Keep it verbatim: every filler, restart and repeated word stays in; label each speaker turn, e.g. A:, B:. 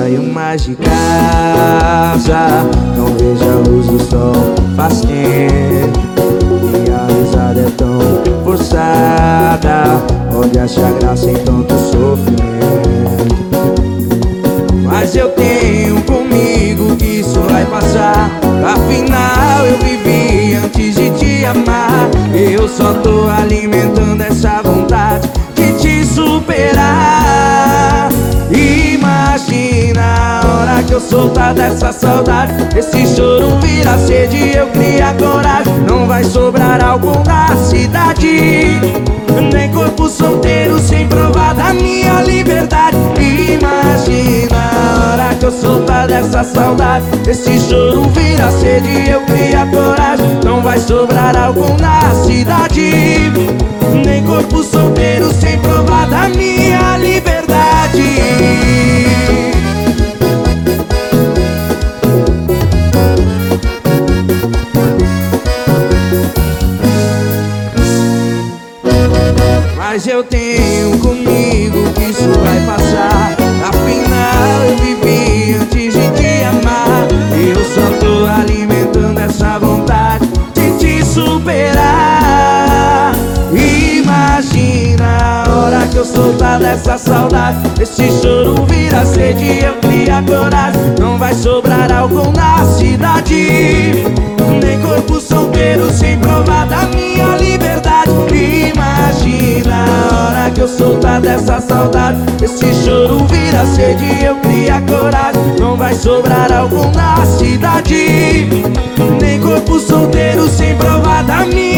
A: saio mais de casa, não vejo a luz do sol faz tempo. E a risada é tão forçada, onde acha graça em tanto sofrimento. Mas eu tenho comigo que isso vai passar. Afinal eu vivi antes de te amar. Eu só tô alimentando essa vontade de te superar. Imagina a hora que eu soltar dessa saudade, esse choro vira sede, eu criar coragem. Não vai sobrar álcool na cidade, nem corpo solteiro sem provar da minha liberdade. Imagina a hora que eu soltar dessa saudade, esse choro vira sede, eu criar coragem. Não vai sobrar álcool na cidade, nem corpo solteiro sem provar da minha liberdade. Mas eu tenho comigo que isso vai passar. Afinal eu vivi antes de te amar. Eu só tô alimentando essa vontade de te superar. Imagina a hora que eu soltar dessa saudade, esse choro vira sede, eu criar coragem. Não vai sobrar álcool na cidade, nem corpo solteiro sem provar da minha liberdade. Imagina a hora que eu soltar dessa saudade, esse choro vira sede, eu criar coragem. Não vai sobrar álcool na cidade, nem corpo solteiro sem provar da minha